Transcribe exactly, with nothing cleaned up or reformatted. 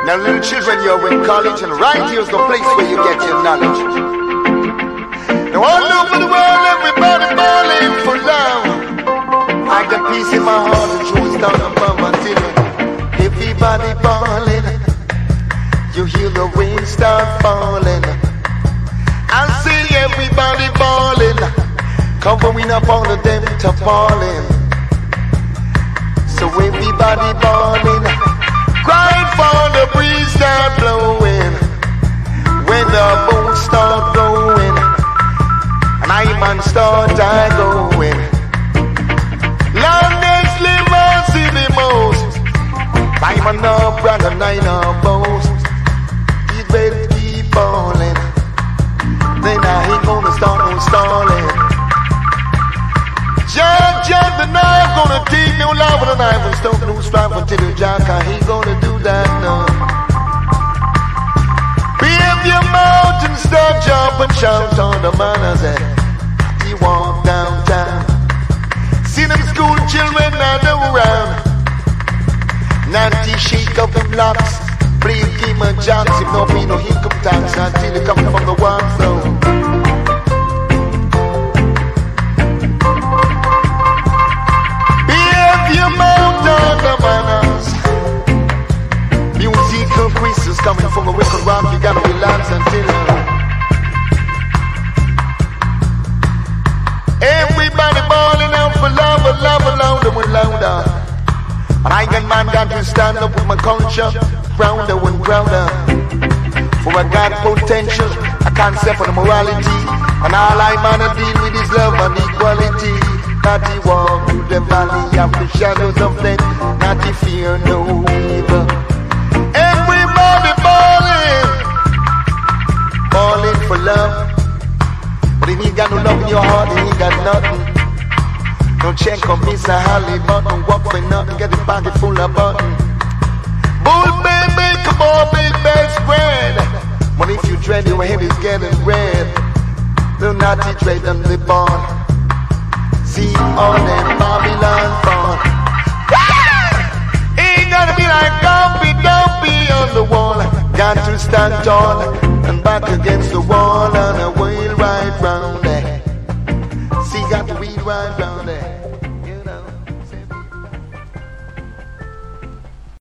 Now little children, you're in college, and right here's the place where you get your knowledge. Now all over the world, everybody balling for love. I got peace in my heart and truth down above my ceiling. Everybody balling, you hear the rain start falling. I see everybody balling, covering up all of them to falling. So everybody balling, crying for the breeze start blowing. When the boats start going, and I man start I going. Long days live and see the most. I man no brother, I no boast. He better keep falling, then I ain't gonna start no stalling. Judge, judge, the knife gonna take no love with a knife and stone no strife until the jack. I ain't gonna do that now. Behave your mouth and stop, jump and shout on the manners that he walk downtown. See them school children now go round. Nanty shake up the blocks, play a game of jocks. If no be no income tax until they come from the one flow. Your mouth on the manners. Musical quizzes coming from a wicked rock. You gotta be Lance until everybody balling out for love, love, louder and louder. And I got man got to stand up with my culture, prouder and prouder. For I got potential, a concept of morality, and all I man to deal with is love and equality. Not to walk through the valley of the shadows of death, not to fear no evil. Everybody balling, balling for love. But if you got no love in your heart, then you got nothing. Don't check on Mister Holly Button, walk for nothing, get the pocket full of button. Bull baby, come on, big best friend. But if you dread, your head is getting red. The naughty dread on the barn. See all them Babylon fun. Ain't gonna be like Dumpy Dumpy on the wall. Got to stand tall and back against the wall, and a wheel right round there. See, got the wheel right round there.